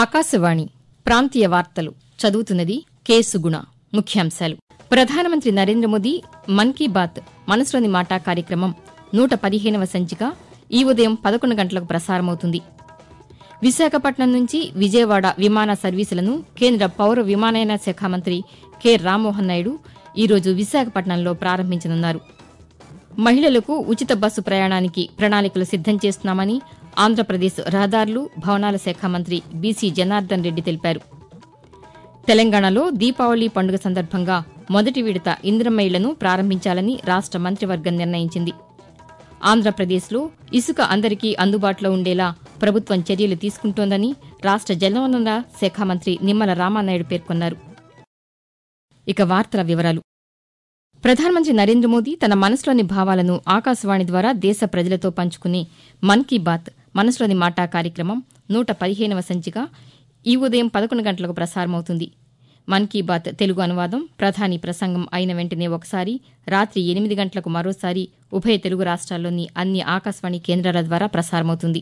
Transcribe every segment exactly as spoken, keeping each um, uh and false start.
ఆకాశవాణి ప్రాంతీయ వార్తలు చదువుతున్నది కె సుగుణ. ముఖ్యాంశాలు. ప్రధానమంత్రి నరేంద్ర మోదీ మన్ కీ బాత్ మనసులోని మాట కార్యక్రమం నూట పదిహేనవ సంచిక ఈ ఉదయం పదకొండు గంటలకు ప్రసారమవుతుంది. విశాఖపట్నం నుంచి విజయవాడ విమాన సర్వీసులను కేంద్ర పౌర విమానయాన శాఖ మంత్రి కె రామ్మోహన్ నాయుడు ఈరోజు విశాఖపట్నంలో ప్రారంభించనున్నారు. మహిళలకు ఉచిత బస్సు ప్రయాణానికి ప్రణాళికలు సిద్దం చేస్తున్నామని ఆంధ్రప్రదేశ్ రహదారులు భవనాల శాఖ మంత్రి బీసీ జనార్దన్ రెడ్డి తెలిపారు. తెలంగాణలో దీపావళి పండుగ సందర్భంగా మొదటి విడత ఇందిరమ్మ ఇళ్లను ప్రారంభించాలని రాష్ట మంత్రివర్గం నిర్ణయించింది. ఆంధ్రప్రదేశ్లో ఇసుక అందరికీ అందుబాటులో ఉండేలా ప్రభుత్వం చర్యలు తీసుకుంటోందని రాష్ట జలవనరుల శాఖ మంత్రి నిమ్మల రామానాయుడు పేర్కొన్నారు. ఇక వార్తల వివరాలు. ప్రధానమంత్రి నరేంద్ర మోదీ తన మనసులోని భావాలను ఆకాశవాణి ద్వారా దేశ ప్రజలతో పంచుకునే మన్ కీ బాత్ మనసులోని మాట కార్యక్రమం నూట పదిహేనవ సంచిక ఈ ఉదయం పదకొండు గంటలకు ప్రసారమవుతుంది. మన్ కీ బాత్ తెలుగు అనువాదం ప్రధాని ప్రసంగం అయిన వెంటనే ఒకసారి, రాత్రి ఎనిమిది గంటలకు మరోసారి ఉభయ తెలుగు రాష్ట్రాల్లోని అన్ని ఆకాశవాణి కేంద్రాల ద్వారా ప్రసారమవుతుంది.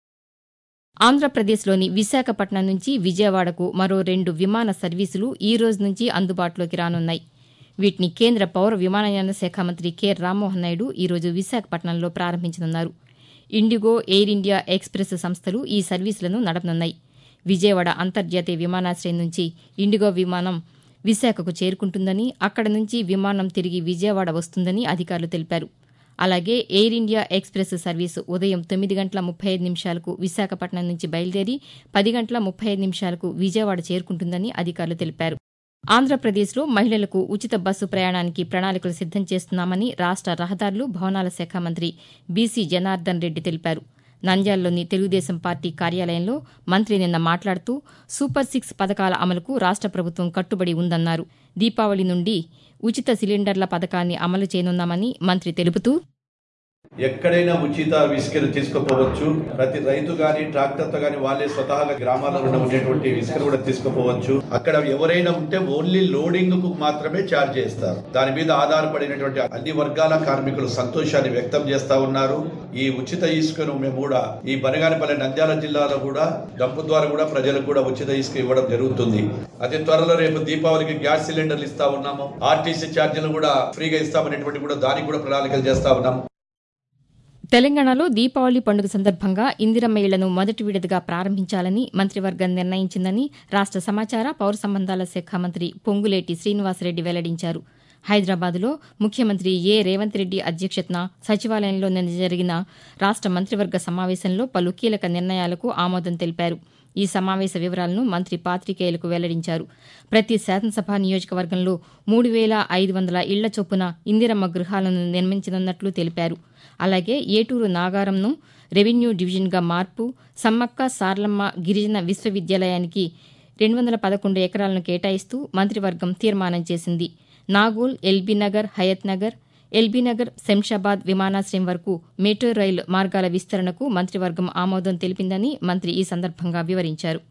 ఆంధ్రప్రదేశ్లోని విశాఖపట్నం నుంచి విజయవాడకు మరో రెండు విమాన సర్వీసులు ఈ రోజు నుంచి అందుబాటులోకి రానున్నాయి. వీటిని కేంద్ర పౌర విమానయాన శాఖ మంత్రి కె రామ్మోహన్ నాయుడు ఈరోజు విశాఖపట్నంలో ప్రారంభించనున్నారు. ఇండిగో, ఎయిర్ ఇండియా ఎక్స్ప్రెస్ సంస్థలు ఈ సర్వీసులను నడపనున్నాయి. విజయవాడ అంతర్జాతీయ విమానాశ్రయం నుంచి ఇండిగో విమానం విశాఖకు చేరుకుంటుందని, అక్కడి నుంచి విమానం తిరిగి విజయవాడ వస్తుందని అధికారులు తెలిపారు. అలాగే ఎయిర్ ఇండియా ఎక్స్ప్రెస్ సర్వీసు ఉదయం తొమ్మిది గంటల ముప్పై ఐదు నిమిషాలకు విశాఖపట్నం నుంచి బయలుదేరి పది గంటల ముప్పై ఐదు నిమిషాలకు విజయవాడ చేరుకుంటుందని అధికారులు తెలిపారు. ఆంధ్రప్రదేశ్లో మహిళలకు ఉచిత బస్సు ప్రయాణానికి ప్రణాళికలు సిద్దం చేస్తున్నామని రాష్ట రహదారులు భవనాల శాఖ మంత్రి బీసీ జనార్దన్ రెడ్డి తెలిపారు. నంద్యాలలోని తెలుగుదేశం పార్టీ కార్యాలయంలో మంత్రి నిన్న మాట్లాడుతూ సూపర్ సిక్స్ పథకాల అమలుకు రాష్ట ప్రభుత్వం కట్టుబడి ఉందన్నారు. దీపావళి నుండి ఉచిత సిలిండర్ల పథకాన్ని అమలు చేయనున్నామని మంత్రి తెలుపుతూ, ఎక్కడైనా ఉచిత ఇసుకను తీసుకుపోవచ్చు. ప్రతి రైతు గాని ట్రాక్టర్తో గాని వాళ్ళే స్వతహాగా గ్రామాలలో ఉండేటువంటి ఇసుకను కూడా తీసుకుపోవచ్చు. అక్కడ ఎవరైనా ఉంటే ఓన్లీ లోడింగ్ కు మాత్రమే ఛార్జ్ చేస్తారు. దాని మీద ఆధారపడినటువంటి అన్ని వర్గాల కార్మికులు సంతోషాన్ని వ్యక్తం చేస్తా ఉన్నారు. ఈ ఉచిత ఇసుకను మేము కూడా ఈ బనగానపల్లి నంద్యాల జిల్లాలో కూడా డంపు ద్వారా కూడా ప్రజలకు కూడా ఉచిత ఇసుక ఇవ్వడం జరుగుతుంది. అతి త్వరలో రేపు దీపావళికి గ్యాస్ సిలిండర్లు ఇస్తా ఉన్నాము. ఆర్టీసీ ఛార్జీలు కూడా ఫ్రీగా ఇస్తామనేటువంటి కూడా దానికి కూడా ప్రణాళికలు చేస్తా ఉన్నాము. తెలంగాణలో దీపావళి పండుగ సందర్భంగా ఇందిరమ్మ ఇళ్లను మొదటి విడతగా ప్రారంభించాలని మంత్రివర్గం నిర్ణయించిందని రాష్ట సమాచార పౌర సంబంధాల శాఖ మంత్రి పొంగులేటి శ్రీనివాసరెడ్డి వెల్లడించారు. హైదరాబాద్లో ముఖ్యమంత్రి ఏ రేవంత్ రెడ్డి అధ్యక్షతన సచివాలయంలో నిన్న జరిగిన రాష్ట మంత్రివర్గ సమావేశంలో పలు కీలక నిర్ణయాలకు ఆమోదం తెలిపారు. ఈ సమావేశ వివరాలను మంత్రి పాతికేయులకు వెల్లడించారు. ప్రతి శాసనసభ నియోజకవర్గంలో మూడు వేల ఐదు వందల ఇళ్ల చొప్పున ఇందిరమ్మ గృహాలను నిర్మించనున్నట్లు తెలిపారు. అలాగే ఏటూరు నాగారంను రెవెన్యూ డివిజన్గా మార్పు, సమ్మక్క సార్లమ్మ గిరిజన విశ్వవిద్యాలయానికి రెండు వందల పదకొండు ఎకరాలను కేటాయిస్తూ మంత్రివర్గం తీర్మానం చేసింది. నాగోల్, ఎల్బీనగర్, హయత్ నగర్, ఎల్బీనగర్, శంషాబాద్ విమానాశ్రయం వరకు మెట్రో రైలు మార్గాల విస్తరణకు మంత్రివర్గం ఆమోదం తెలిపిందని మంత్రి ఈ సందర్భంగా వివరించారు.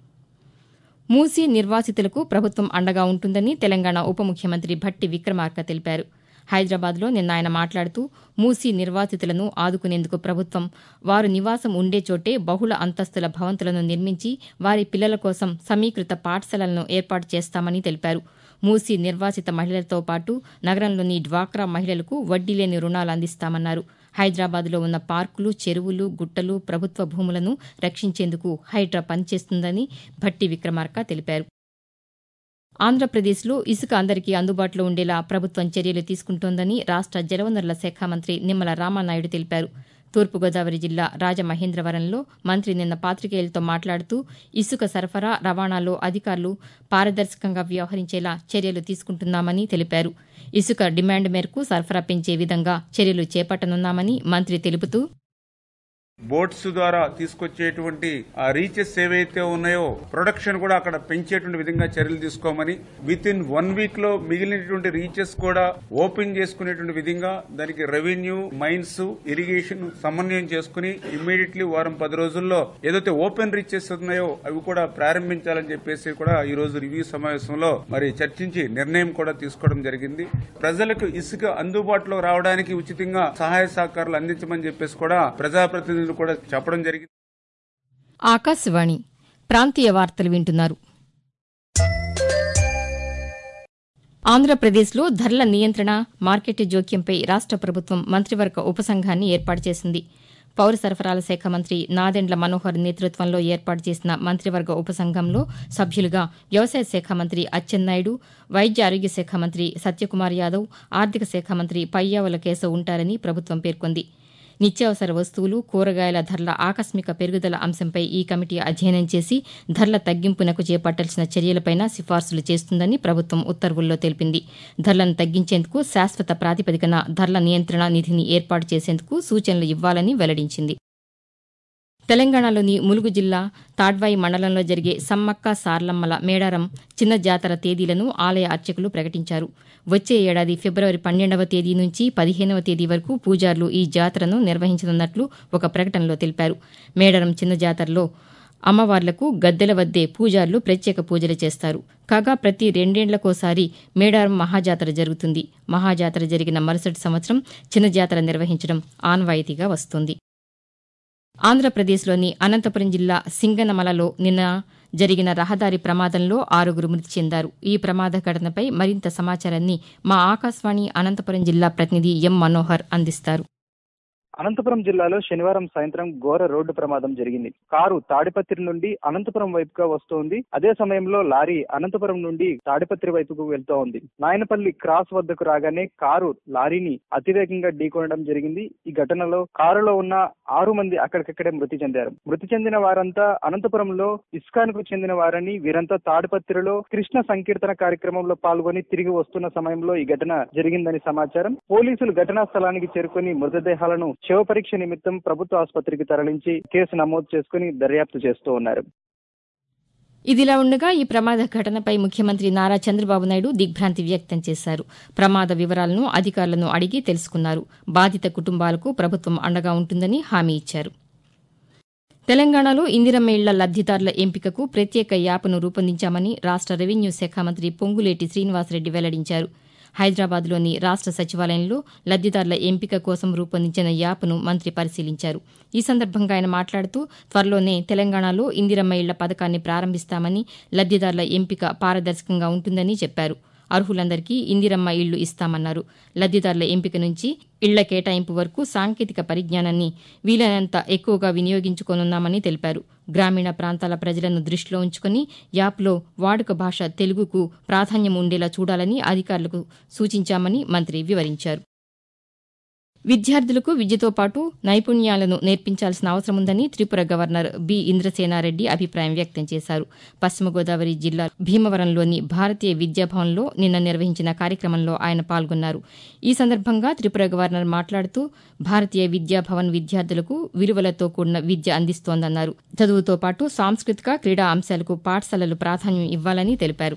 మూసీ నిర్వాసితులకు ప్రభుత్వం అండగా ఉంటుందని తెలంగాణ ఉప ముఖ్యమంత్రి భట్టి విక్రమార్క తెలిపారు. హైదరాబాద్లో నిన్న ఆయన మాట్లాడుతూ మూసీ నిర్వాసితులను ఆదుకునేందుకు ప్రభుత్వం వారు నివాసం ఉండే చోటే బహుళ అంతస్తుల భవంతులను నిర్మించి వారి పిల్లల కోసం సమీకృత పాఠశాలలను ఏర్పాటు చేస్తామని తెలిపారు. మూసీ నిర్వాసిత మహిళలతో పాటు నగరంలోని డ్వాక్రా మహిళలకు వడ్డీ లేని రుణాలు అందిస్తామన్నారు. హైదరాబాద్లో ఉన్న పార్కులు, చెరువులు, గుట్టలు, ప్రభుత్వ భూములను రక్షించేందుకు హైడ్రా పనిచేస్తుందని భట్టి విక్రమార్క తెలిపారు. ఆంధ్రప్రదేశ్లో ఇసుక అందరికీ అందుబాటులో ఉండేలా ప్రభుత్వం చర్యలు తీసుకుంటోందని రాష్ట జలవనరుల శాఖ మంత్రి నిమ్మల రామానాయుడు తెలిపారు. తూర్పుగోదావరి జిల్లా రాజమహేంద్రవరంలో మంత్రి నిన్న పాతికేయులతో మాట్లాడుతూ ఇసుక సరఫరా, రవాణాలో అధికారులు పారదర్శకంగా వ్యవహరించేలా చర్యలు తీసుకుంటున్నామని తెలిపారు. ఇసుక డిమాండ్ మేరకు సరఫరా పెంచే విధంగా చర్యలు చేపట్టనున్నామని మంత్రి తెలుపుతూ, బోట్స్ ద్వారా తీసుకొచ్చేటువంటి ఆ రీచెస్ ఏవైతే ఉన్నాయో ప్రొడక్షన్ కూడా అక్కడ పెంచేటువంటి విధంగా చర్యలు తీసుకోమని, విత్ ఇన్ వన్ వీక్ లో మిగిలినటువంటి రీచెస్ కూడా ఓపెన్ చేసుకునేటువంటి విధంగా దానికి రెవెన్యూ, మైన్స్, ఇరిగేషన్ సమన్వయం చేసుకుని ఇమ్మీడియట్లీ వారం పది రోజుల్లో ఏదైతే ఓపెన్ రీచెస్ ఉన్నాయో అవి కూడా ప్రారంభించాలని చెప్పేసి కూడా ఈ రోజు రివ్యూ సమావేశంలో మరి చర్చించి నిర్ణయం కూడా తీసుకోవడం జరిగింది. ప్రజలకు ఇసుక అందుబాటులో రావడానికి ఉచితంగా సహాయ సహకారాలు అందించమని చెప్పేసి కూడా ప్రజాప్రతినిధులు కూడా చెప్పడం జరిగింది. ఆకాశవాణి ప్రాంతీయ వార్తలు వింటున్నారు. ఆంధ్రప్రదేశ్లో ధరల నియంత్రణ, మార్కెట్ జోక్యంపై రాష్ట ప్రభుత్వం మంత్రివర్గ ఉపసంఘాన్ని ఏర్పాటు చేసింది. పౌర సరఫరాల శాఖ మంత్రి నాదెండ్ల మనోహర్ నేతృత్వంలో ఏర్పాటు చేసిన మంత్రివర్గ ఉపసంఘంలో సభ్యులుగా వ్యవసాయ శాఖ మంత్రి అచ్చెన్నాయుడు, వైద్య ఆరోగ్య శాఖ మంత్రి సత్యకుమార్ యాదవ్, ఆర్థిక శాఖ మంత్రి పయ్యావుల కేశవ్ ఉంటారని ప్రభుత్వం పేర్కొంది. నిత్యావసర వస్తువులు, కూరగాయల ధరల ఆకస్మిక పెరుగుదల అంశంపై ఈ కమిటీ అధ్యయనం చేసి ధరల తగ్గింపునకు చేపట్టాల్సిన చర్యలపైన సిఫార్సులు చేస్తుందని ప్రభుత్వం ఉత్తర్వుల్లో తెలిపింది. ధరలను తగ్గించేందుకు శాశ్వత ప్రాతిపదికన ధరల నియంత్రణ నిధిని ఏర్పాటు చేసేందుకు సూచనలు ఇవ్వాలని వెల్లడించింది. తెలంగాణలోని ములుగు జిల్లా తాడ్వాయి మండలంలో జరిగే సమ్మక్క సార్లమ్మల మేడారం చిన్న జాతర తేదీలను ఆలయ అర్చకులు ప్రకటించారు. వచ్చే ఏడాది ఫిబ్రవరి పన్నెండవ తేదీ నుంచి పదిహేనవ తేదీ వరకు పూజారులు ఈ జాతరను నిర్వహించనున్నట్లు ఒక ప్రకటనలో తెలిపారు. మేడారం చిన్న జాతరలో అమ్మవార్లకు గద్దెల వద్దే పూజారులు ప్రత్యేక పూజలు చేస్తారు. కాగా ప్రతి రెండేండ్లకోసారి మేడారం మహాజాతర జరుగుతుంది. మహాజాతర జరిగిన మరుసటి సంవత్సరం చిన్న జాతర నిర్వహించడం ఆనవాయితీగా వస్తోంది. ఆంధ్రప్రదేశ్లోని అనంతపురం జిల్లా సింగనమలలో నిన్న జరిగిన రహదారి ప్రమాదంలో ఆరుగురు మృతి చెందారు. ఈ ప్రమాద ఘటనపై మరింత సమాచారాన్ని మా ఆకాశవాణి అనంతపురం జిల్లా ప్రతినిధి ఎం మనోహర్ అందిస్తారు. అనంతపురం జిల్లాలో శనివారం సాయంత్రం ఘోర రోడ్డు ప్రమాదం జరిగింది. కారు తాడిపత్రి నుండి అనంతపురం వైపుగా వస్తోంది. అదే సమయంలో లారీ అనంతపురం నుండి తాడిపత్రి వైపుకు వెళ్తూ ఉంది. నాయనపల్లి క్రాస్ వద్దకు రాగానే కారు లారీని అతివేగంగా ఢీకొనడం జరిగింది. ఈ ఘటనలో కారులో ఉన్న ఆరు మంది అక్కడికక్కడే మృతి చెందారు. మృతి చెందిన వారంతా అనంతపురంలో ఇస్కాన్కు చెందిన వారని, వీరంతా తాడిపత్రిలో కృష్ణ సంకీర్తన కార్యక్రమంలో పాల్గొని తిరిగి వస్తున్న సమయంలో ఈ ఘటన జరిగిందని సమాచారం. పోలీసులు ఘటనా స్థలానికి చేరుకుని మృతదేహాలను శవ పరీక్ష నిమిత్తం ప్రభుత్వ ఆసుపత్రికి తరలించి కేసు నమోదు చేసుకుని దర్యాప్తు చేస్తూ ఉన్నారు. ఇదిలా ఉండగా ఈ ప్రమాద ఘటనపై ముఖ్యమంత్రి నారా చంద్రబాబు నాయుడు దిగ్భ్రాంతి వ్యక్తం చేశారు. ప్రమాద వివరాలను అధికారులను అడిగి తెలుసుకున్నారు. బాధిత కుటుంబాలకు ప్రభుత్వం అండగా ఉంటుందని హామీ ఇచ్చారు. తెలంగాణలో ఇందిరమ్మ ఇళ్ల లబ్దిదారుల ఎంపికకు ప్రత్యేక యాప్ను రూపొందించామని రాష్ట రెవెన్యూ శాఖ మంత్రి పొంగులేటి శ్రీనివాసరెడ్డి వెల్లడించారు. హైదరాబాద్లోని రాష్ట సచివాలయంలో లబ్దిదారుల ఎంపిక కోసం రూపొందించిన యాప్ను మంత్రి పరిశీలించారు. ఈ సందర్భంగా ఆయన మాట్లాడుతూ త్వరలోనే తెలంగాణలో ఇందిరమ్మ ఇళ్ల పథకాన్ని ప్రారంభిస్తామని, లబ్దిదారుల ఎంపిక పారదర్శకంగా ఉంటుందని చెప్పారు. అర్హులందరికీ ఇందిరమ్మ ఇళ్లు ఇస్తామన్నారు. లబ్దిదారుల ఎంపిక నుంచి ఇళ్ల కేటాయింపు వరకు సాంకేతిక పరిజ్ఞానాన్ని వీలైనంత ఎక్కువగా వినియోగించుకోనున్నామని తెలిపారు. గ్రామీణ ప్రాంతాల ప్రజలను దృష్టిలో ఉంచుకుని యాప్లో వాడుక భాష తెలుగుకు ప్రాధాన్యం ఉండేలా చూడాలని అధికారులకు సూచించామని మంత్రి వివరించారు. విద్యార్థులకు విద్యతో పాటు నైపుణ్యాలను నేర్పించాల్సిన అవసరం ఉందని త్రిపుర గవర్నర్ బి ఇంద్రసేనారెడ్డి అభిప్రాయం వ్యక్తం చేశారు. పశ్చిమ గోదావరి జిల్లా భీమవరంలోని భారతీయ విద్యాభవన్లో నిన్న నిర్వహించిన కార్యక్రమంలో ఆయన పాల్గొన్నారు. ఈ సందర్భంగా త్రిపుర గవర్నర్ మాట్లాడుతూ భారతీయ విద్యాభవన్ విద్యార్థులకు విలువలతో కూడిన విద్య అందిస్తోందన్నారు. చదువుతో పాటు సాంస్కృతిక, క్రీడా అంశాలకు పాఠశాలలు ప్రాధాన్యం ఇవ్వాలని తెలిపారు.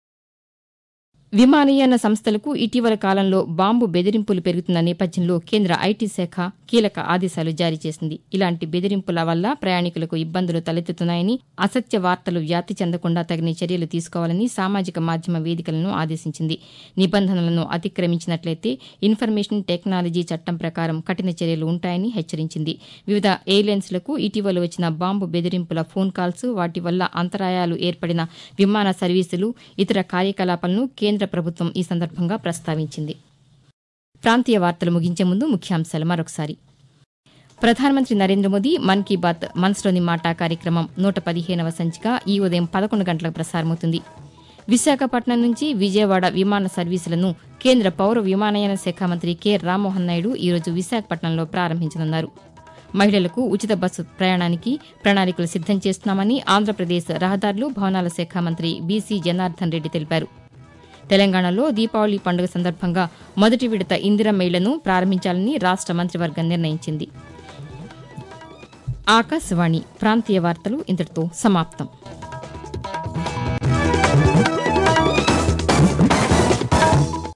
విమానయాన సంస్థలకు ఇటీవల కాలంలో బాంబు బెదిరింపులు పెరుగుతున్న నేపథ్యంలో కేంద్ర ఐటీ శాఖ కీలక ఆదేశాలు జారీ చేసింది. ఇలాంటి బెదిరింపుల వల్ల ప్రయాణికులకు ఇబ్బందులు తలెత్తుతున్నాయని, అసత్య వార్తలు వ్యాప్తి చెందకుండా తగిన చర్యలు తీసుకోవాలని సామాజిక మాధ్యమ వేదికలను ఆదేశించింది. నిబంధనలను అతిక్రమించినట్లయితే ఇన్ఫర్మేషన్ టెక్నాలజీ చట్టం ప్రకారం కఠిన చర్యలు ఉంటాయని హెచ్చరించింది. వివిధ ఎయిర్లైన్స్లకు ఇటీవల వచ్చిన బాంబు బెదిరింపుల ఫోన్ కాల్స్, వాటి వల్ల అంతరాయాలు ఏర్పడిన విమాన సర్వీసులు, ఇతర కార్యకలాపాలను కేంద్ర ప్రభుత్వం ఈ సందర్భంగా ప్రస్తావించింది. ప్రాంతీయ వార్తలు ముగించే ముందు ముఖ్యాంశాలు మరొకసారి. ప్రధానమంత్రి నరేంద్ర మోదీ మన్ కీ బాత్ మనసులోని మాట కార్యక్రమం నూట పదిహేనవ సంచిక ఈ ఉదయం పదకొండు గంటలకు ప్రసారమవుతుంది. విశాఖపట్నం నుంచి విజయవాడ విమాన సర్వీసులను కేంద్ర పౌర విమానయాన శాఖ మంత్రి కె రామ్మోహన్ నాయుడు ఈరోజు విశాఖపట్నంలో ప్రారంభించనున్నారు. మహిళలకు ఉచిత బస్సు ప్రయాణానికి ప్రణాళికలు సిద్దం చేస్తున్నామని ఆంధ్రప్రదేశ్ రహదారులు, భవనాల శాఖ మంత్రి బీసీ జనార్దన్ రెడ్డి తెలిపారు. తెలంగాణలో దీపావళి పండుగ సందర్భంగా మొదటి విడత ఇందిరమ్మ ఇళ్లను ప్రారంభించాలని రాష్ట మంత్రివర్గం నిర్ణయించింది. ఆకాశవాణి ప్రాంతీయ వార్తలు ఇంతటితో సమాప్తం.